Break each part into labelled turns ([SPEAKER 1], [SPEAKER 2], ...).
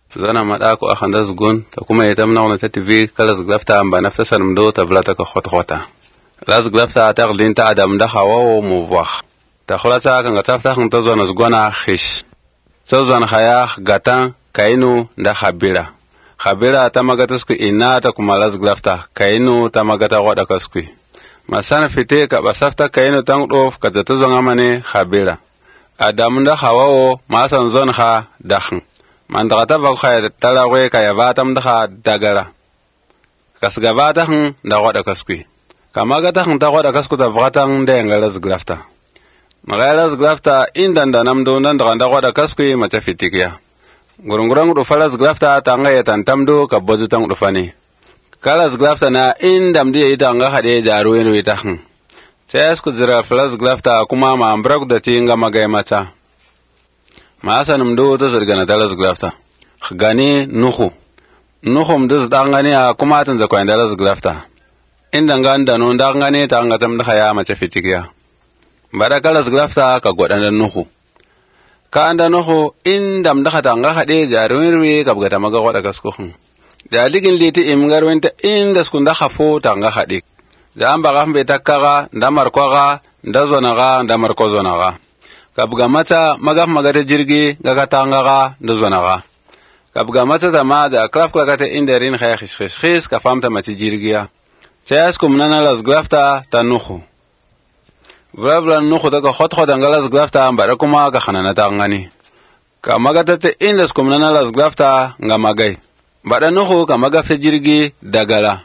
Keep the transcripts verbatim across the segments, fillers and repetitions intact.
[SPEAKER 1] zana madako akhanda zgun ta kuma yatam na ta tv kala zglafta amba nafta sanmdo ta blata ka khot khota las zglafta ta glin ta adam da hawa mu wakh ta khlasa kan ga tafta khn to zona zgona khish so zona khaya gatan kainu da khabira khabira ta magata sku ina ta kuma las zglafta kainu ta magata goda kasku masana fite ka basafta kainu tang dof ka ta zonga mane khabira adam da hawa ma san zon kha dakhn man dagata ba khayr talawe ka yabatam da dagara kasgabata hun da goda kaskui kama gata hun da goda kasku ta vatan da ngalas glafta magalas glafta indan da namdo nan da goda kaskui mata fitikiya gurungurang do falas glafta ta ngaya tantamdo ka bozutan do fani kalas glafta na indam di ida nga hade jaru eno ita hun sai asku zira falas glafta kuma ma ambrak da tinga magay mata ma asanum do ta zirgana dalas glafta gani nuhu nuhum dus dangani a kuma tan zakwan dalas glafta inda nganda no dangani ta ngatam da haya mace fitikiya barakalas glafta ka godan nuhu ka anda nuhu inda mda ta nga hade jarwirwe ka bugata maga goda kaskuhun da ligin liti imgarwenta inda skunda khafo ta nga hade zamba gambe takkaga ndamar kwaga ndazonaga ndamar kozonaga kabga mata magaf magata jirgi gaga tangaga ndazonaga kabga mata tama da kraf klagata inderin khay khish khish khish ka famta mati jirgiya sayas kumnana las glafta tanuhu vlavla nuhu daga khot khot angalas glafta mbara kuma ga khanana tangani ka magata te indas kumnana las glafta ngamagai bada nuhu ka magaf jirgi dagala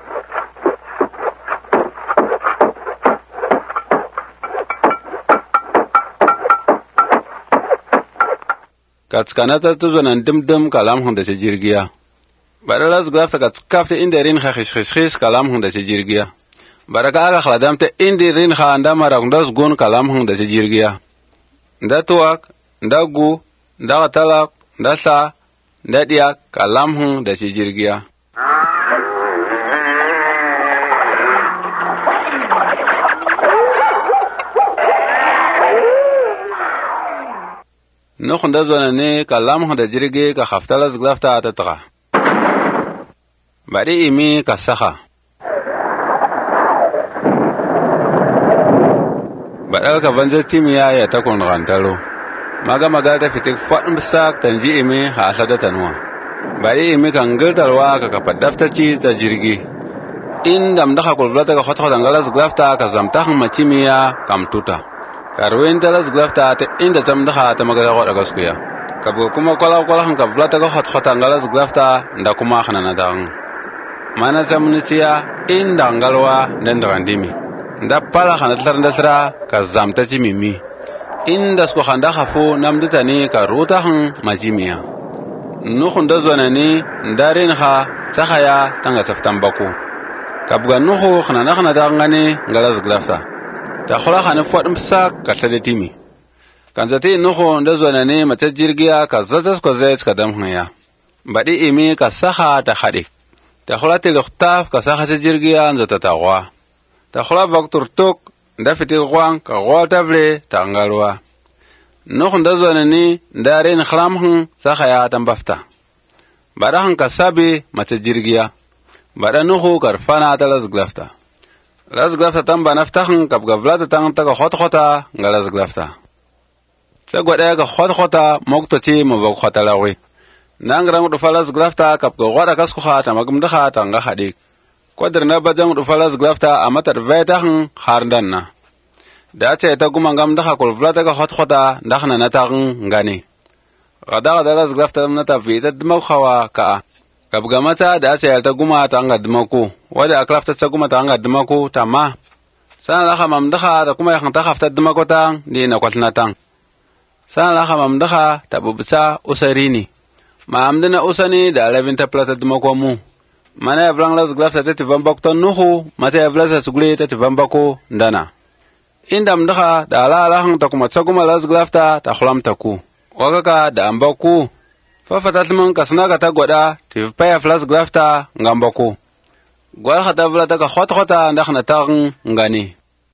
[SPEAKER 1] katskanata tuzonan dimdim kalam hunda se jirgiya baralas glafta katskafte inderin khish khish khish kalam hunda se jirgiya baraka aga khladamte inderin khanda marakndas gun kalam hunda se jirgiya ndatuak ndagu ndatalak ndasa ndadia kalam hunda se jirgiya نخون دا زونني كلام هون دا جريجي كخفتلس غلافتا تتغا بعدي إيمي كسخا بعد كفنجة تيميا يتكون غانتلو ماغا ماغا تفتك فاتن بساك تنجي إيمي خاصة تنوا بعدي إيمي كنجل تلوا ككبدافتا تي دا جريجي إن دم دخا كل بلاتا كخط خط انغلاس غلافتا كزمتاهم ما تيميا كمتوتا karwen talas glafta te inda tam da ta maga goda gaskuya kabgo kuma kala kala han kablata ga hot hot angalas glafta nda kuma khana dan mana tamnitiya inda ngalwa nda randimi nda pala khana tlar ndasra ka zamta ti mimi inda sko khanda khafu namdita ni ka ruta han majimiya no khunda zonani ndarin kha sakhaya tanga saftambaku kabga no khana khana da ngani ngalas glafta ta khula khana fodum sak ka tadetimi kan zate nuho nda zona ne mata jirgiya ka zazas ko zai ka dam hanya badi imi ka saha ta khadi ta khula te luktaf ka saha ta jirgiya nzata ta gwa ta khula vaktur tok nda fiti gwang ka gwa table ta ngalwa nuho nda zona ne ndarin khram hun saha ya tambafta bada han ka sabi mata jirgiya bada nuho karfana ta las glafta las glafta tamba naftakhn kap gavlata tang ta khot khota ngalas glafta sa goda ga khot khota mokto ti mo bok khota lawi nangrang do falas glafta kap go goda kas khata magum da khata nga khadi kodr na bajang do falas glafta amatar vetakhn hardanna da ce ta guma ngam da khol vlata ga khot khota ndakhna na tang ngani gada gada las glafta na ta vita dmo khawa ka kabgamata da ce ta guma ta ngadmako wada aklafta ta guma ta ngadmako tamma san la khamam dakha da kuma yakhta khafta dmako ta ni na kwatna tang san la khamam dakha ta bubsa usarini ma amdana usani da eleven ta plata dmako mu mana evlang las glafta ta tivambako ta nuhu mata evlasa sugule ta tivambako ndana indam dakha da la la hang ta kuma tsaguma las glafta ta khlam taku wakaka da ambaku fafatatman kasna ka ta goda ti paya flas glafta ngambako gwal khata vlata ka khot khota ndakhna tang ngani